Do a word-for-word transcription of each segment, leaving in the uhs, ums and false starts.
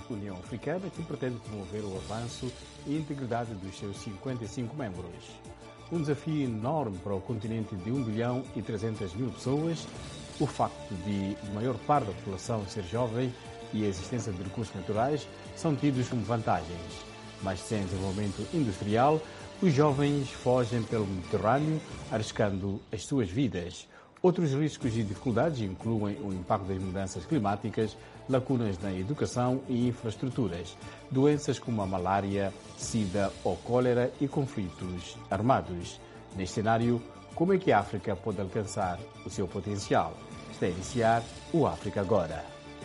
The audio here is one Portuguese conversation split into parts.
União Africana, que pretende promover o avanço e integridade dos seus cinquenta e cinco membros. Um desafio enorme para o continente de um bilhão e trezentas mil pessoas, o facto de a maior parte da população ser jovem e a existência de recursos naturais são tidos como vantagens. Mas sem desenvolvimento industrial, os jovens fogem pelo Mediterrâneo, arriscando as suas vidas. Outros riscos e dificuldades incluem o impacto das mudanças climáticas, lacunas na educação e infraestruturas, doenças como a malária, sida ou cólera e conflitos armados. Neste cenário, como é que a África pode alcançar o seu potencial? Está a iniciar o África Agora.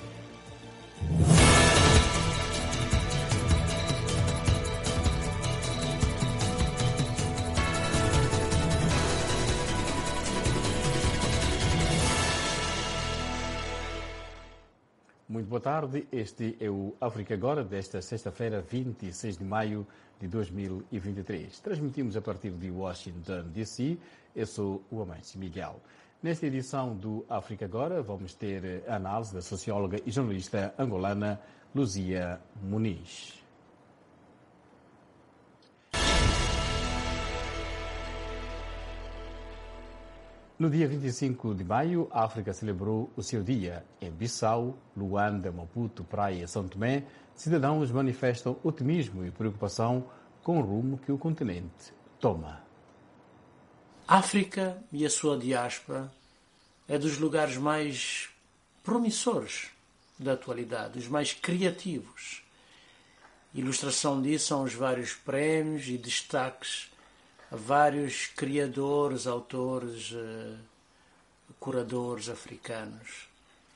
Muito boa tarde, este é o África Agora desta sexta-feira, vinte e seis de maio de dois mil e vinte e três. Transmitimos a partir de Washington, D C. Eu sou o Amâncio Miguel. Nesta edição do África Agora vamos ter a análise da socióloga e jornalista angolana Luzia Muniz. No dia vinte e cinco de maio, a África celebrou o seu dia. Em Bissau, Luanda, Maputo, Praia e São Tomé, cidadãos manifestam otimismo e preocupação com o rumo que o continente toma. A África e a sua diáspora é dos lugares mais promissores da atualidade, os mais criativos. Ilustração disso são os vários prémios e destaques a vários criadores, autores, uh, curadores africanos.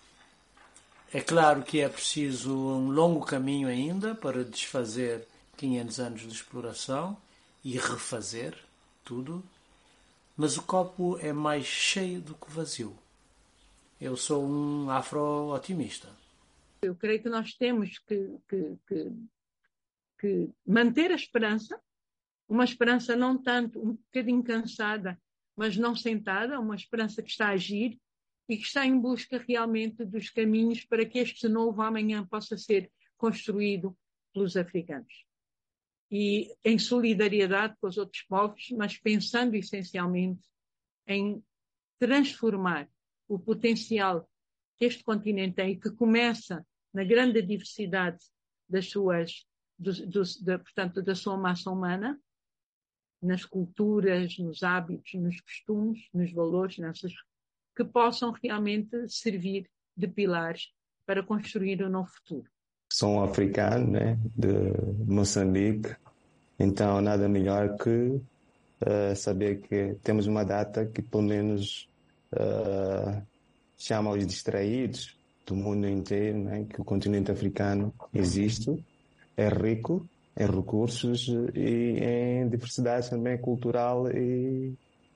É claro que é preciso um longo caminho ainda para desfazer quinhentos anos de exploração e refazer tudo, mas o copo é mais cheio do que vazio. Eu sou um afro-otimista. Eu creio que nós temos que, que, que, que manter a esperança, uma esperança não tanto, um bocadinho cansada, mas não sentada, uma esperança que está a agir e que está em busca realmente dos caminhos para que este novo amanhã possa ser construído pelos africanos. E em solidariedade com os outros povos, mas pensando essencialmente em transformar o potencial que este continente tem e que começa na grande diversidade das suas, do, do, da, portanto, da sua massa humana, nas culturas, nos hábitos, nos costumes, nos valores, nessas, que possam realmente servir de pilares para construir um novo futuro. Sou um africano, né, de Moçambique, então nada melhor que uh, saber que temos uma data que pelo menos uh, chama os distraídos do mundo inteiro, né, que o continente africano existe, é rico em recursos e em diversidade também cultural e,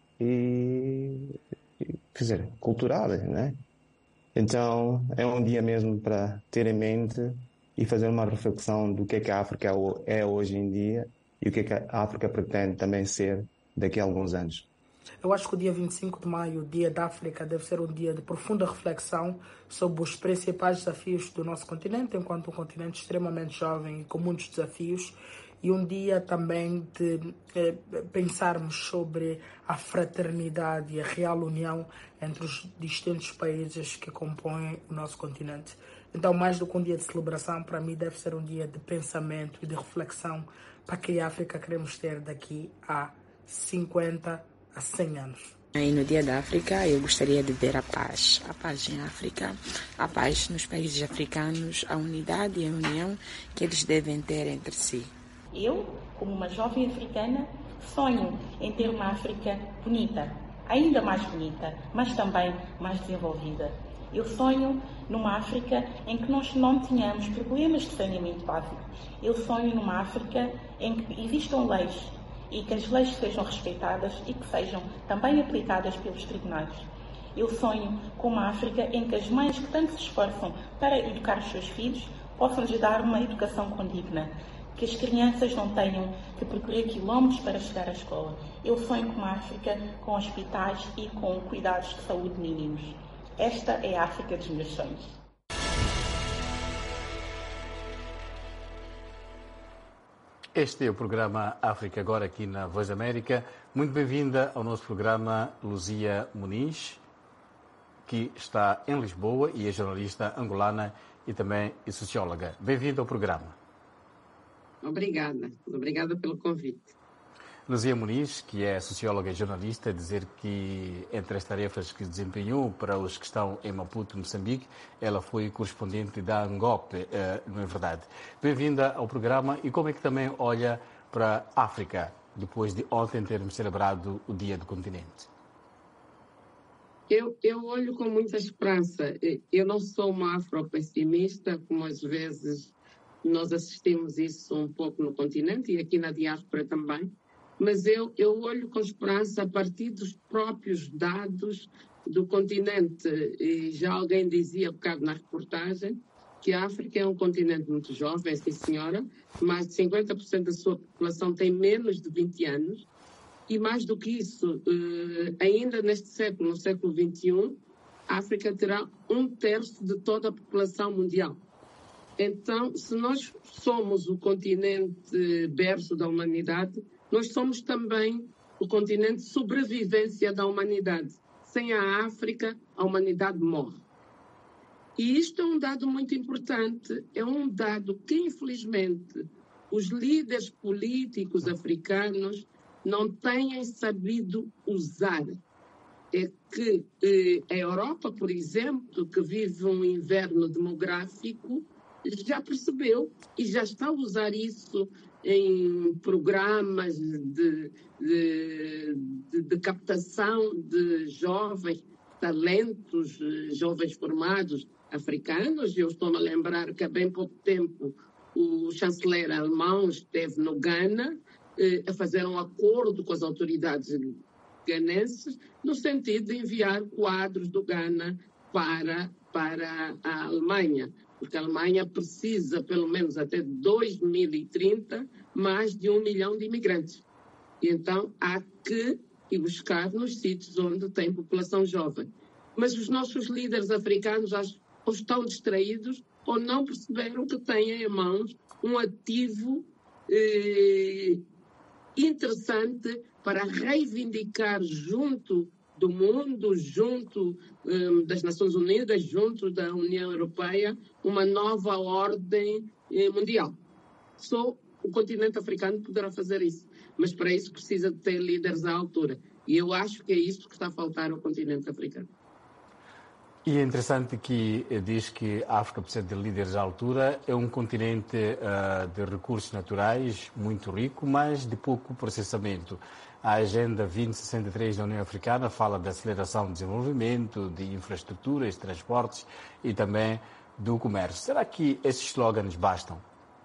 e, e quer dizer, cultural, né? Então é um dia mesmo para ter em mente e fazer uma reflexão do que é que a África é hoje em dia e o que é que a África pretende também ser daqui a alguns anos. Eu acho que o dia vinte e cinco de maio, o Dia da África, deve ser um dia de profunda reflexão sobre os principais desafios do nosso continente, enquanto um continente extremamente jovem e com muitos desafios, e um dia também de eh, pensarmos sobre a fraternidade e a real união entre os distintos países que compõem o nosso continente. Então, mais do que um dia de celebração, para mim deve ser um dia de pensamento e de reflexão para que a África queremos ter daqui a cinquenta a cem anos. E no Dia da África eu gostaria de ver a paz, a paz em África, a paz nos países africanos, a unidade e a união que eles devem ter entre si. Eu, como uma jovem africana, sonho em ter uma África bonita, ainda mais bonita, mas também mais desenvolvida. Eu sonho numa África em que nós não tenhamos problemas de saneamento básico. Eu sonho numa África em que existam leis e que as leis sejam respeitadas e que sejam também aplicadas pelos tribunais. Eu sonho com uma África em que as mães que tanto se esforçam para educar os seus filhos possam lhes dar uma educação condigna, que as crianças não tenham que percorrer quilómetros para chegar à escola. Eu sonho com uma África com hospitais e com cuidados de saúde mínimos. Esta é a África dos meus sonhos. Este é o programa África Agora aqui na Voz da América. Muito bem-vinda ao nosso programa Luzia Muniz, que está em Lisboa e é jornalista angolana e também é socióloga. Bem-vinda ao programa. Obrigada. Obrigada pelo convite. Luzia Muniz, que é socióloga e jornalista, dizer que entre as tarefas que desempenhou para os que estão em Maputo, Moçambique, ela foi correspondente da ANGOP, não é verdade? Bem-vinda ao programa. E como é que também olha para a África, depois de ontem termos celebrado o Dia do Continente? Eu, eu olho com muita esperança. Eu não sou uma afropessimista, como às vezes nós assistimos isso um pouco no continente e aqui na diáspora também. Mas eu, eu olho com esperança a partir dos próprios dados do continente. E já alguém dizia, um bocado na reportagem, que a África é um continente muito jovem, sim senhora, mais de cinquenta por cento da sua população tem menos de vinte anos, e mais do que isso, ainda neste século, no século vinte e um, a África terá um terço de toda a população mundial. Então, se nós somos o continente berço da humanidade, nós somos também o continente de sobrevivência da humanidade. Sem a África, a humanidade morre. E isto é um dado muito importante, é um dado que, infelizmente, os líderes políticos africanos não têm sabido usar. É que eh, a Europa, por exemplo, que vive um inverno demográfico, já percebeu e já está a usar isso em programas de, de, de, de captação de jovens talentos, jovens formados africanos. Eu estou-me a lembrar que há bem pouco tempo o chanceler alemão esteve no Ghana eh, a fazer um acordo com as autoridades ganenses no sentido de enviar quadros do Ghana para, para a Alemanha. Porque a Alemanha precisa, pelo menos até dois mil e trinta, mais de um milhão de imigrantes. E então há que ir buscar nos sítios onde tem população jovem. Mas os nossos líderes africanos já ou estão distraídos ou não perceberam que têm em mãos um ativo eh, interessante para reivindicar junto do mundo, junto um, das Nações Unidas, junto da União Europeia, uma nova ordem eh, mundial. Só o continente africano poderá fazer isso, mas para isso precisa de ter líderes à altura. E eu acho que é isso que está a faltar ao continente africano. E é interessante que diz que a África precisa de líderes à altura. É um continente uh, de recursos naturais muito rico, mas de pouco processamento. A Agenda vinte sessenta e três da União Africana fala da aceleração do desenvolvimento, de infraestruturas, de transportes e também do comércio. Será que esses slogans bastam?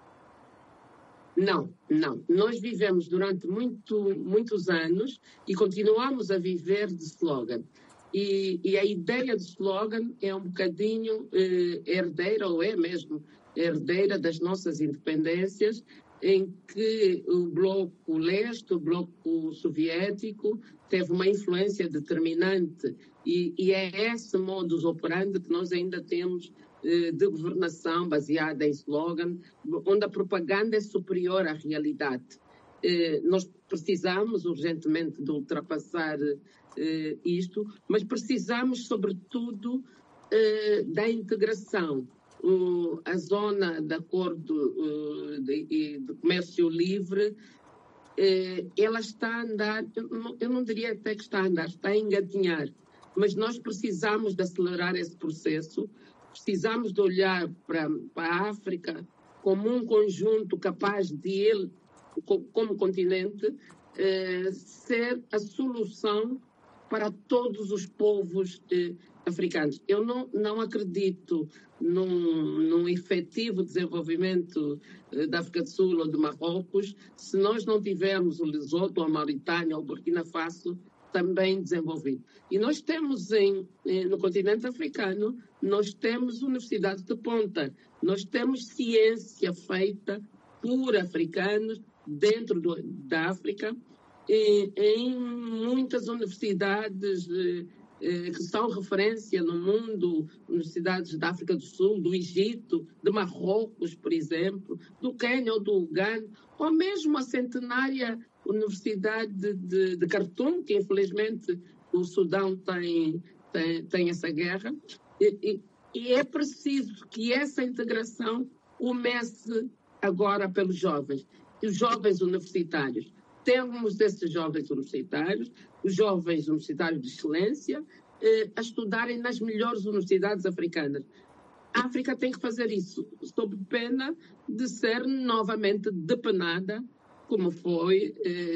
Não, não. Nós vivemos durante muito, muitos anos e continuamos a viver de slogan. E, e a ideia de slogan é um bocadinho eh, herdeira, ou é mesmo herdeira das nossas independências, em que o bloco leste, o bloco soviético, teve uma influência determinante. E, e é esse modus operandi que nós ainda temos eh, de governação baseada em slogan, onde a propaganda é superior à realidade. Eh, nós precisamos urgentemente de ultrapassar eh, isto, mas precisamos, sobretudo, eh, da integração. Uh, a zona de acordo uh, de, de comércio livre, uh, ela está a andar, eu não, eu não diria até que está a andar, está a engatinhar, mas nós precisamos de acelerar esse processo, precisamos de olhar para, para a África como um conjunto capaz de ele, como continente, uh, ser a solução para todos os povos uh, africanos. Eu não, não acredito num, num efetivo desenvolvimento uh, da África do Sul ou de Marrocos se nós não tivermos o Lesoto, a Mauritânia ou o Burkina Faso também desenvolvido. E nós temos em, em, no continente africano, nós temos universidades de ponta, nós temos ciência feita por africanos dentro do, da África, em, em muitas universidades eh, que são referência no mundo, universidades da África do Sul, do Egito, de Marrocos, por exemplo, do Quênia ou do Uganda, ou mesmo a centenária Universidade de, de, de Khartoum, que infelizmente o Sudão tem, tem, tem essa guerra. E, e, e é preciso que essa integração comece agora pelos jovens, os jovens universitários. Temos esses jovens universitários, os jovens universitários de excelência, eh, a estudarem nas melhores universidades africanas. A África tem que fazer isso, sob pena de ser novamente depenada, como foi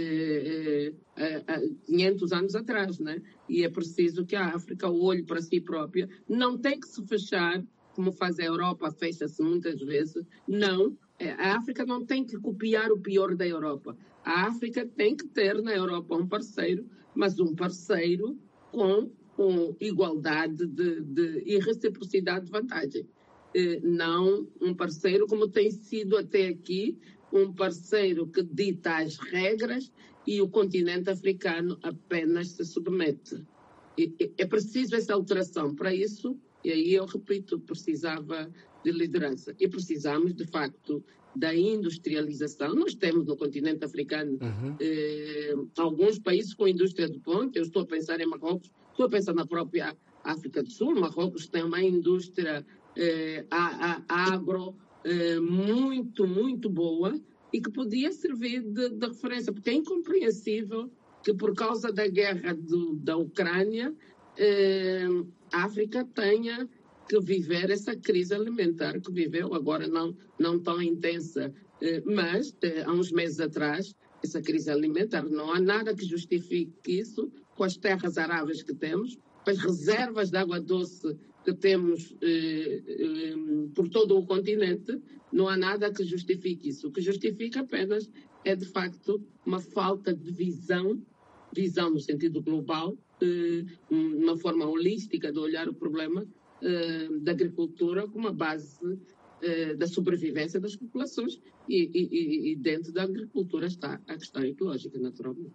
eh, eh, há quinhentos anos atrás, né? E é preciso que a África olhe para si própria, não tem que se fechar, como faz a Europa, fecha-se muitas vezes, não. A África não tem que copiar o pior da Europa. A África tem que ter na Europa um parceiro, mas um parceiro com, com igualdade de, de, e reciprocidade de vantagem. Eh, não um parceiro como tem sido até aqui, um parceiro que dita as regras e o continente africano apenas se submete. E, e, é preciso essa alteração. Para isso, e aí eu repito, precisava de liderança. E precisamos, de facto, da industrialização. Nós temos no continente africano uhum. eh, alguns países com indústria de ponta. Eu estou a pensar em Marrocos, estou a pensar na própria África do Sul. Marrocos tem uma indústria eh, a, a, agro eh, muito, muito boa e que podia servir de, de referência, porque é incompreensível que, por causa da guerra do, da Ucrânia, eh, a África tenha que viver essa crise alimentar que viveu, agora não, não tão intensa, eh, mas eh, há uns meses atrás, essa crise alimentar, não há nada que justifique isso com as terras aráveis que temos, com as reservas de água doce que temos eh, eh, por todo o continente, não há nada que justifique isso. O que justifica apenas é, de facto, uma falta de visão, visão no sentido global, eh, uma forma holística de olhar o problema da agricultura como a base uh, da sobrevivência das populações e, e, e dentro da agricultura está a questão ecológica, naturalmente.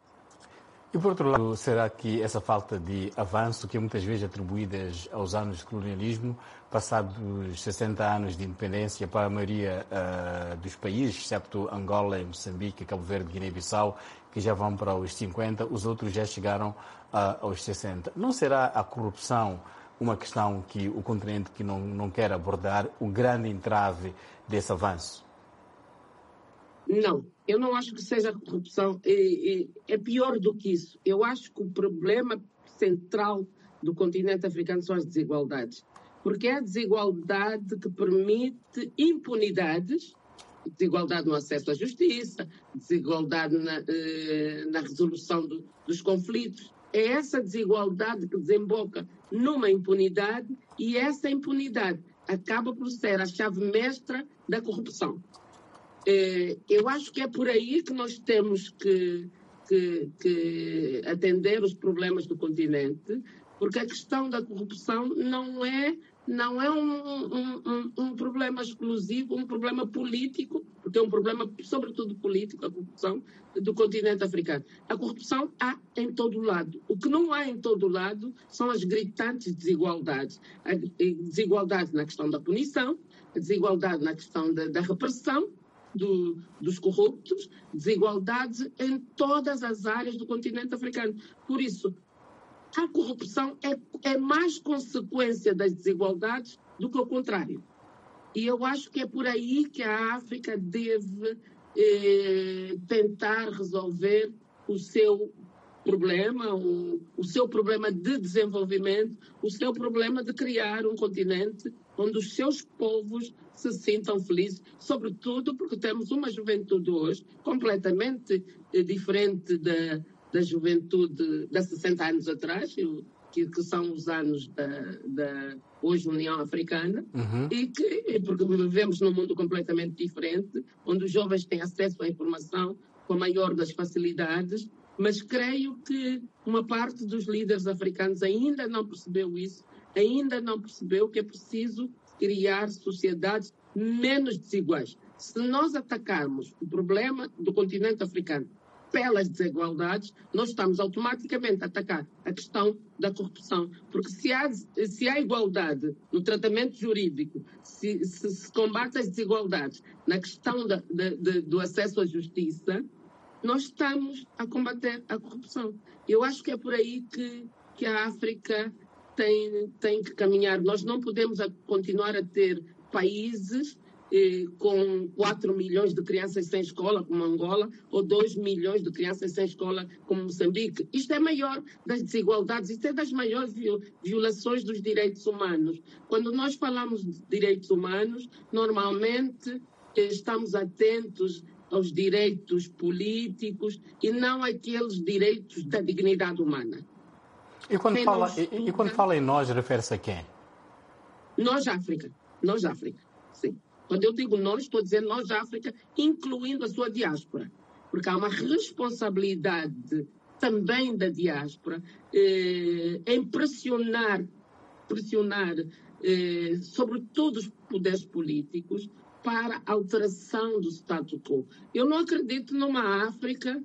E por outro lado, será que essa falta de avanço, que é muitas vezes atribuídas aos anos de colonialismo, passados sessenta anos de independência para a maioria uh, dos países, excepto Angola, Moçambique, Cabo Verde, Guiné-Bissau, que já vão para os cinquenta, os outros já chegaram uh, aos sessenta. Não será a corrupção uma questão que o continente que não, não quer abordar, o grande entrave desse avanço? Não, eu não acho que seja corrupção. É, é, é pior do que isso. Eu acho que o problema central do continente africano são as desigualdades. Porque é a desigualdade que permite impunidades, desigualdade no acesso à justiça, desigualdade na, eh, na resolução do, dos conflitos. É essa desigualdade que desemboca numa impunidade e essa impunidade acaba por ser a chave mestra da corrupção. É, eu acho que é por aí que nós temos que, que, que atender os problemas do continente, porque a questão da corrupção não é, não é um, um, um, um problema exclusivo, um problema político, porque é um problema, sobretudo político, a corrupção do continente africano. A corrupção há em todo lado. O que não há em todo lado são as gritantes desigualdades. A desigualdade na questão da punição, a desigualdade na questão da, da repressão do, dos corruptos, desigualdades em todas as áreas do continente africano. Por isso, a corrupção é, é mais consequência das desigualdades do que o contrário. E eu acho que é por aí que a África deve eh, tentar resolver o seu problema, o, o seu problema de desenvolvimento, o seu problema de criar um continente onde os seus povos se sintam felizes, sobretudo porque temos uma juventude hoje completamente eh, diferente da, da juventude de sessenta anos atrás, que, que são os anos da, da hoje União Africana, uhum. e que, porque vivemos num mundo completamente diferente, onde os jovens têm acesso à informação com a maior das facilidades, mas creio que uma parte dos líderes africanos ainda não percebeu isso, ainda não percebeu que é preciso criar sociedades menos desiguais. Se nós atacarmos o problema do continente africano pelas desigualdades, nós estamos automaticamente a atacar a questão da corrupção. Porque se há, se há igualdade no tratamento jurídico, se, se, se combate as desigualdades na questão da, de, de, do acesso à justiça, nós estamos a combater a corrupção. Eu acho que é por aí que, que a África tem, tem que caminhar. Nós não podemos a, continuar a ter países eh, com quatro milhões de crianças sem escola, como Angola, ou dois milhões de crianças sem escola, como Moçambique. Isto é maior das desigualdades, isto é das maiores violações dos direitos humanos. Quando nós falamos de direitos humanos, normalmente eh, estamos atentos aos direitos políticos e não àqueles direitos da dignidade humana. E quando, fala, e, e quando fala em nós, refere-se a quem? Nós, África. Nós, África, sim. Quando eu digo nós, estou dizendo nós, África, incluindo a sua diáspora. Porque há uma responsabilidade também da diáspora eh, em pressionar, pressionar eh, sobretudo os poderes políticos, para a alteração do status quo. Eu não acredito numa África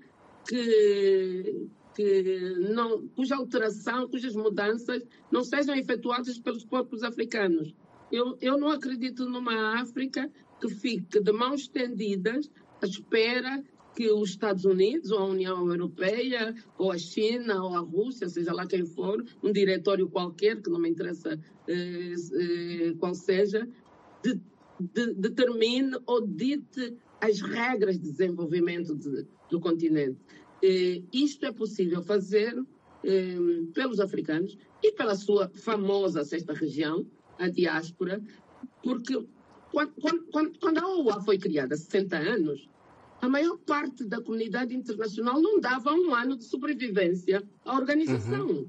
que, que não, cuja alteração, cujas mudanças não sejam efetuadas pelos povos africanos. Eu, eu não acredito numa África que fique de mãos estendidas à espera que os Estados Unidos, ou a União Europeia, ou a China, ou a Rússia, seja lá quem for, um diretório qualquer, que não me interessa eh, eh, qual seja, de De, determine ou dite as regras de desenvolvimento de, do continente. Eh, isto é possível fazer eh, pelos africanos e pela sua famosa sexta região, a diáspora, porque quando, quando, quando a O U A foi criada há sessenta anos, a maior parte da comunidade internacional não dava um ano de sobrevivência à organização. Uhum.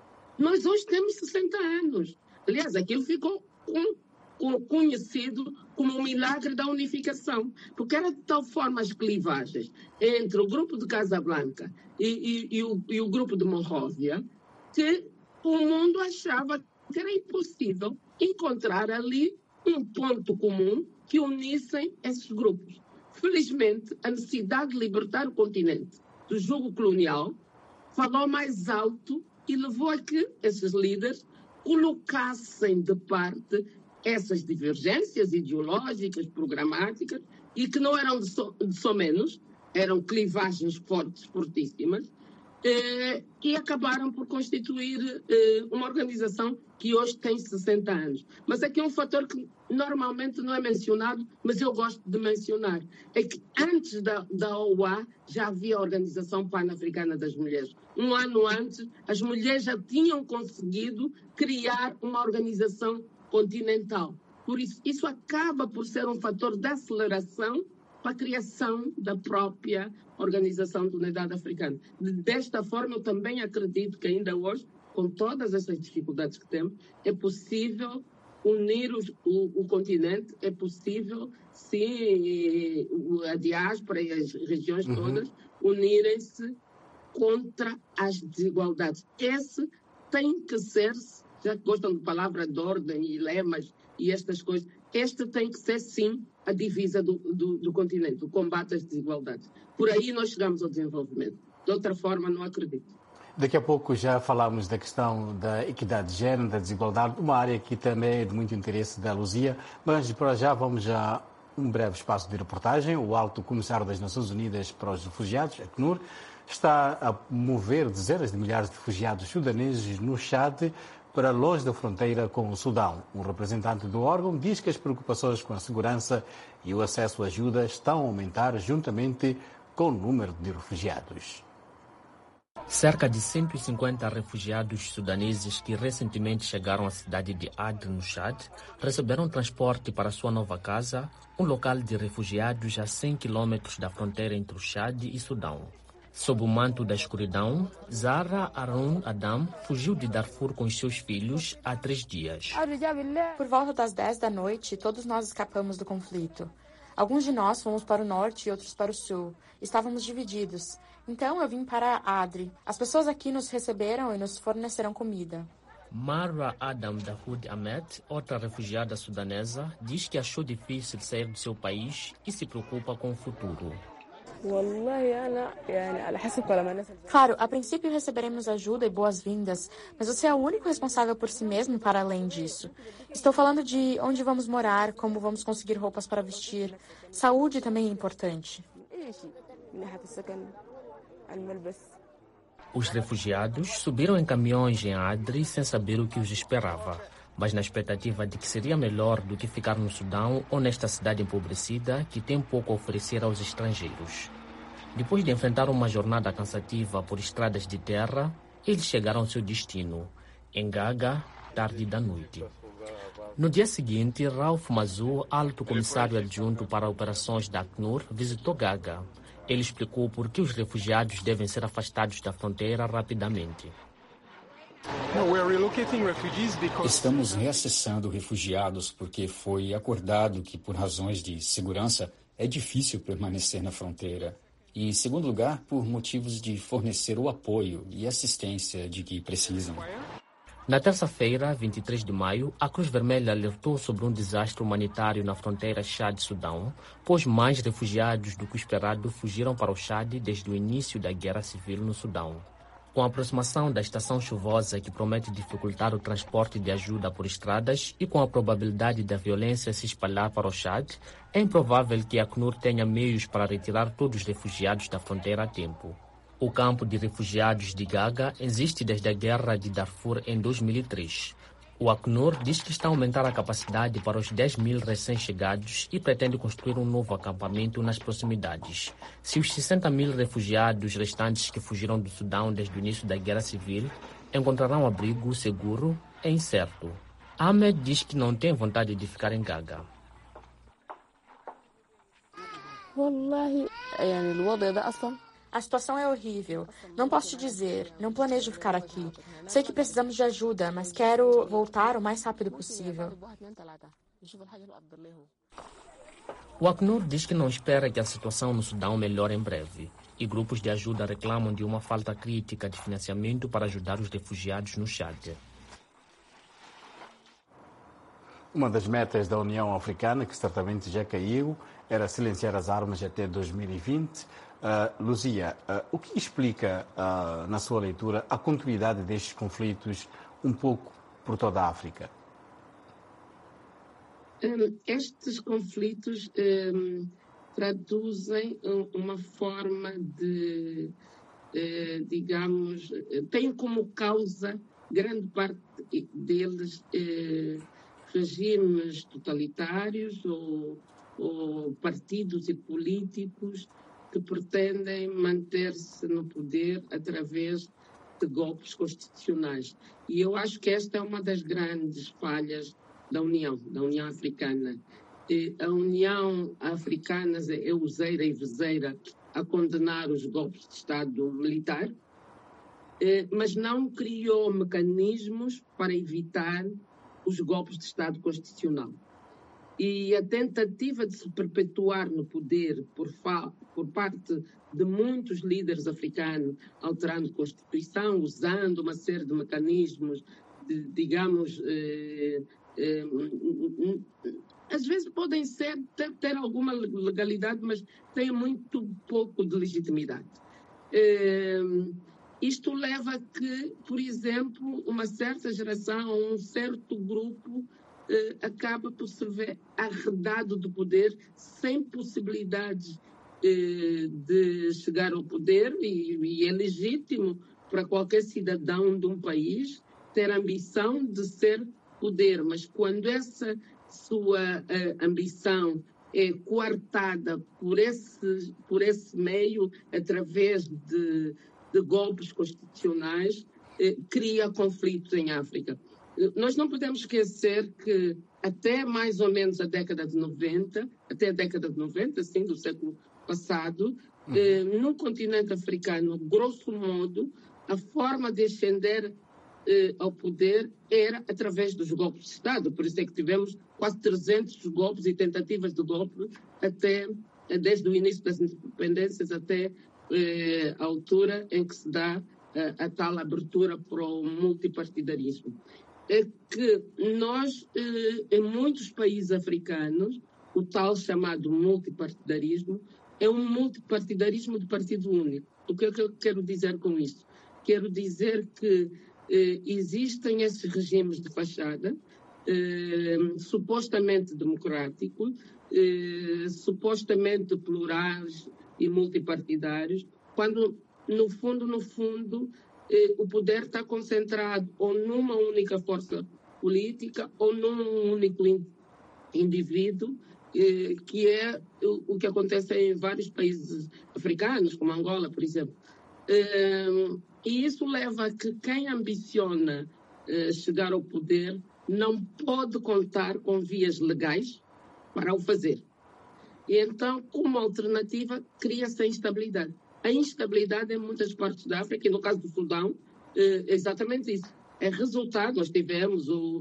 Nós hoje temos sessenta anos. Aliás, aquilo ficou com conhecido como o milagre da unificação, porque era de tal forma as clivagens entre o grupo de Casablanca e, e, e, o, e o grupo de Monróvia que o mundo achava que era impossível encontrar ali um ponto comum que unissem esses grupos. Felizmente, a necessidade de libertar o continente do jugo colonial falou mais alto e levou a que esses líderes colocassem de parte essas divergências ideológicas, programáticas, e que não eram de só, de só menos, eram clivagens fortes, fortíssimas, eh, e acabaram por constituir eh, uma organização que hoje tem sessenta anos. Mas aqui é um fator que normalmente não é mencionado, mas eu gosto de mencionar, é que antes da, da O U A já havia a Organização Pan-Africana das Mulheres. Um ano antes, as mulheres já tinham conseguido criar uma organização continental. Por isso, isso acaba por ser um fator de aceleração para a criação da própria Organização de Unidade Africana. Desta forma, eu também acredito que ainda hoje, com todas essas dificuldades que temos, é possível unir os, o, o continente, é possível, sim, a diáspora e as regiões uhum. todas unirem-se contra as desigualdades. Esse tem que ser, já que gostam de palavra de ordem e lemas e estas coisas, esta tem que ser, sim, a divisa do, do, do continente, o combate às desigualdades. Por aí nós chegamos ao desenvolvimento. De outra forma, não acredito. Daqui a pouco já falamos da questão da equidade de género, da desigualdade, uma área que também é de muito interesse da Luzia, mas para já vamos a um breve espaço de reportagem. O Alto Comissário das Nações Unidas para os Refugiados, ACNUR, está a mover dezenas de milhares de refugiados sudaneses no Chad para longe da fronteira com o Sudão. Um representante do órgão diz que as preocupações com a segurança e o acesso à ajuda estão a aumentar juntamente com o número de refugiados. Cerca de cento e cinquenta refugiados sudaneses que recentemente chegaram à cidade de Adr, no Chad, receberam transporte para sua nova casa, um local de refugiados a cem quilômetros da fronteira entre o Chad e Sudão. Sob o manto da escuridão, Zahra Arun Adam fugiu de Darfur com os seus filhos há três dias. Por volta das dez da noite, todos nós escapamos do conflito. Alguns de nós fomos para o norte e outros para o sul. Estávamos divididos. Então eu vim para Adre. As pessoas aqui nos receberam e nos forneceram comida. Marwa Adam Dahoud Ahmed, outra refugiada sudanesa, diz que achou difícil sair do seu país e se preocupa com o futuro. Claro, a princípio receberemos ajuda e boas-vindas, mas você é o único responsável por si mesmo para além disso. Estou falando de onde vamos morar, como vamos conseguir roupas para vestir. Saúde também é importante. Os refugiados subiram em caminhões em Adre sem saber o que os esperava, mas na expectativa de que seria melhor do que ficar no Sudão ou nesta cidade empobrecida que tem pouco a oferecer aos estrangeiros. Depois de enfrentar uma jornada cansativa por estradas de terra, eles chegaram ao seu destino, em Gaga, tarde da noite. No dia seguinte, Ralph Mazou, alto comissário adjunto para operações da Acnur, visitou Gaga. Ele explicou por que os refugiados devem ser afastados da fronteira rapidamente. Estamos reacessando refugiados porque foi acordado que, por razões de segurança, é difícil permanecer na fronteira. E, em segundo lugar, por motivos de fornecer o apoio e assistência de que precisam. Na terça-feira, vinte e três de maio, a Cruz Vermelha alertou sobre um desastre humanitário na fronteira Chad-Sudão, pois mais refugiados do que o esperado fugiram para o Chad desde o início da guerra civil no Sudão. Com a aproximação da estação chuvosa que promete dificultar o transporte de ajuda por estradas e com a probabilidade da violência se espalhar para o Chad, é improvável que a Acnur tenha meios para retirar todos os refugiados da fronteira a tempo. O campo de refugiados de Gaga existe desde a guerra de Darfur em dois mil e três. O Acnur diz que está a aumentar a capacidade para os dez mil recém-chegados e pretende construir um novo acampamento nas proximidades. Se os sessenta mil refugiados restantes que fugiram do Sudão desde o início da guerra civil encontrarão abrigo seguro, é incerto. Ahmed diz que não tem vontade de ficar em Gaga. A situação é horrível. Não posso te dizer, não planejo ficar aqui. Sei que precisamos de ajuda, mas quero voltar o mais rápido possível. O Acnur diz que não espera que a situação no Sudão melhore em breve. E grupos de ajuda reclamam de uma falta crítica de financiamento para ajudar os refugiados no Chad. Uma das metas da União Africana, que certamente já caiu, era silenciar as armas até dois mil e vinte. Uh, Luzia, uh, o que explica, uh, na sua leitura, a continuidade destes conflitos um pouco por toda a África? Um, estes conflitos um, traduzem uma forma de, uh, digamos, tem como causa, grande parte deles, uh, regimes totalitários ou, ou partidos e políticos que pretendem manter-se no poder através de golpes constitucionais. E eu acho que esta é uma das grandes falhas da União, da União Africana. E a União Africana é useira e vezeira a condenar os golpes de Estado militar, mas não criou mecanismos para evitar os golpes de Estado constitucional. E a tentativa de se perpetuar no poder por, fa- por parte de muitos líderes africanos, alterando a Constituição, usando uma série de mecanismos, de, digamos, eh, eh, às vezes podem ser, ter, ter alguma legalidade, mas têm muito pouco de legitimidade. Eh, isto leva a que, por exemplo, uma certa geração, um certo grupo, Uh, acaba por se ver arredado do poder, sem possibilidades uh, de chegar ao poder, e, e é legítimo para qualquer cidadão de um país ter a ambição de ser poder, mas quando essa sua uh, ambição é coartada por esse, por esse meio, através de, de golpes constitucionais, uh, cria conflitos em África. Nós não podemos esquecer que até mais ou menos a década de noventa, até a década de noventa, sim, do século passado, uhum. eh, no continente africano, grosso modo, a forma de ascender eh, ao poder era através dos golpes de Estado. Por isso é que tivemos quase trezentos golpes e tentativas de golpe até, desde o início das independências até eh, a altura em que se dá eh, a tal abertura para o multipartidarismo. É que nós, em muitos países africanos, o tal chamado multipartidarismo é um multipartidarismo de partido único. O que é que eu quero dizer com isso? Quero dizer que eh, existem esses regimes de fachada, eh, supostamente democráticos, eh, supostamente plurais e multipartidários, quando, no fundo, no fundo, eh, o poder está concentrado ou numa única força política ou num único indivíduo, eh, que é o, o que acontece em vários países africanos, como Angola, por exemplo. Eh, e isso leva a que quem ambiciona eh, chegar ao poder não pode contar com vias legais para o fazer. E então, como alternativa, cria-se a instabilidade. A instabilidade em muitas partes da África, e no caso do Sudão, é exatamente isso. É resultado, nós tivemos o,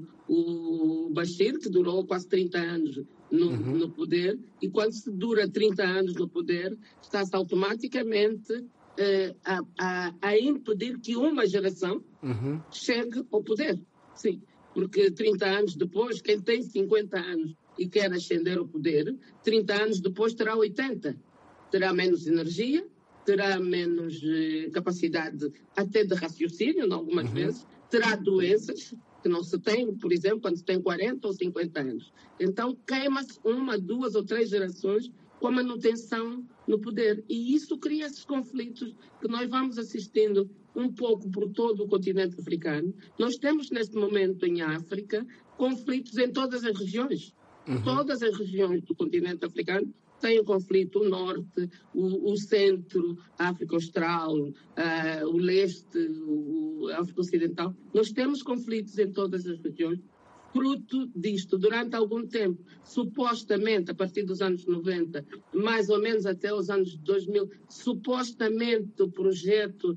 o Bashir, que durou quase trinta anos no, uhum. no poder, e quando se dura trinta anos no poder, está-se automaticamente eh, a, a, a impedir que uma geração uhum. chegue ao poder. Sim, porque trinta anos depois, quem tem cinquenta anos e quer ascender ao poder, trinta anos depois terá oitenta. Terá menos energia, terá menos eh, capacidade até de raciocínio, em algumas uhum. vezes, terá doenças que não se tem, por exemplo, quando se tem quarenta ou cinquenta anos. Então, queima-se uma, duas ou três gerações com a manutenção no poder. E isso cria esses conflitos que nós vamos assistindo um pouco por todo o continente africano. Nós temos, neste momento, em África, conflitos em todas as regiões. Uhum. Todas as regiões do continente africano têm um conflito, o norte, o, o centro, a África Austral, uh, o leste, o, a África Ocidental. Nós temos conflitos em todas as regiões, fruto disto. Durante algum tempo, supostamente, a partir dos anos noventa, mais ou menos até os anos dois mil, supostamente o projeto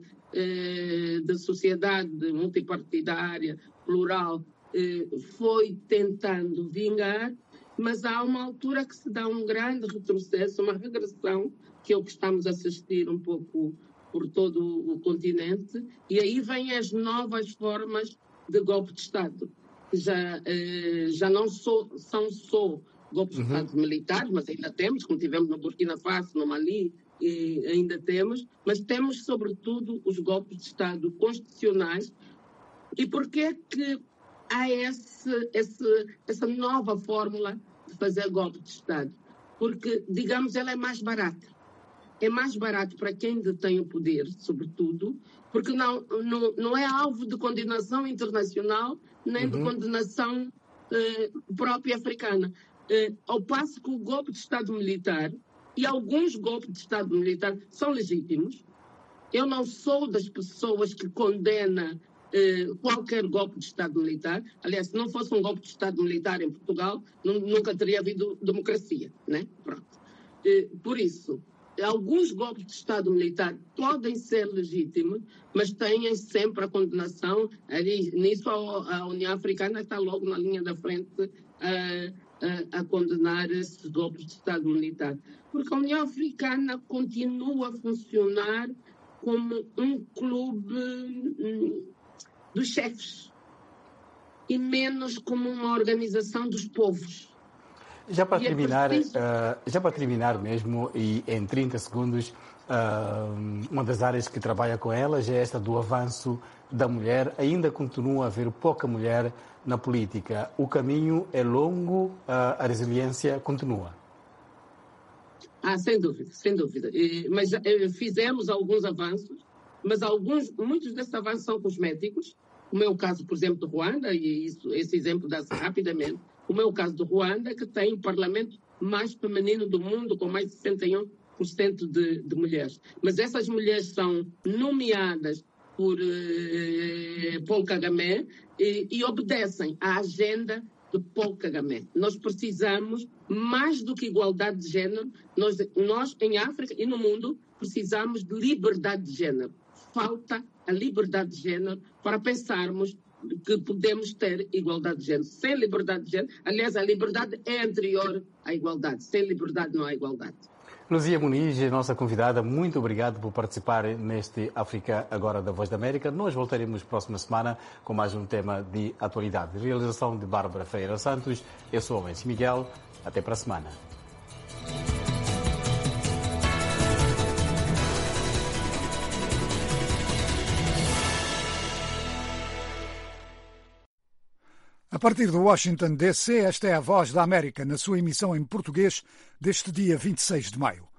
eh, de sociedade multipartidária, plural, eh, foi tentando vingar, mas há uma altura que se dá um grande retrocesso, uma regressão, que é o que estamos a assistir um pouco por todo o continente, e aí vêm as novas formas de golpe de Estado, que já, eh, já não so, são só golpes uhum. de Estado militares, mas ainda temos, como tivemos no Burkina Faso, no Mali, e ainda temos, mas temos, sobretudo, os golpes de Estado constitucionais. E por que que há esse, esse, essa nova fórmula de fazer golpe de Estado? Porque, digamos, ela é mais barata. É mais barato para quem detém o poder, sobretudo, porque não, não, não é alvo de condenação internacional, nem uhum. de condenação eh, própria africana. Eh, ao passo que o golpe de Estado militar, e alguns golpes de Estado militar são legítimos. Eu não sou das pessoas que condena eh, qualquer golpe de Estado militar. Aliás, se não fosse um golpe de Estado militar em Portugal, nunca teria havido democracia, né? Pronto. Eh, por isso, alguns golpes de Estado militar podem ser legítimos, mas têm sempre a condenação. Ali, nisso, a, a União Africana está logo na linha da frente a, a, a condenar esses golpes de Estado militar. Porque a União Africana continua a funcionar como um clube hum, dos chefes e menos como uma organização dos povos. Já para, terminar, uh, já para terminar mesmo, e em trinta segundos, uh, uma das áreas que trabalha com elas é esta do avanço da mulher. Ainda continua a haver pouca mulher na política. O caminho é longo, uh, a resiliência continua. Ah, sem dúvida, sem dúvida. E, mas eh, fizemos alguns avanços, mas alguns, muitos desses avanços são cosméticos, como é o caso, por exemplo, do Ruanda, e isso, esse exemplo dá-se rapidamente, como é o caso do Ruanda, que tem o parlamento mais feminino do mundo, com mais de sessenta e um por cento de, de mulheres. Mas essas mulheres são nomeadas por eh, Paul Kagame e, e obedecem à agenda de Paul Kagame. Nós precisamos, mais do que igualdade de género, nós, nós em África e no mundo precisamos de liberdade de género. Falta a liberdade de género para pensarmos que podemos ter igualdade de género. Sem liberdade de género, aliás, a liberdade é anterior à igualdade. Sem liberdade não há igualdade. Luzia Muniz, nossa convidada, muito obrigado por participar neste África Agora da Voz da América. Nós voltaremos próxima semana com mais um tema de atualidade. Realização de Bárbara Ferreira Santos. Eu sou o Luís Miguel. Até para a semana. partir de Washington, D C, esta é a Voz da América, na sua emissão em português deste dia vinte e seis de maio.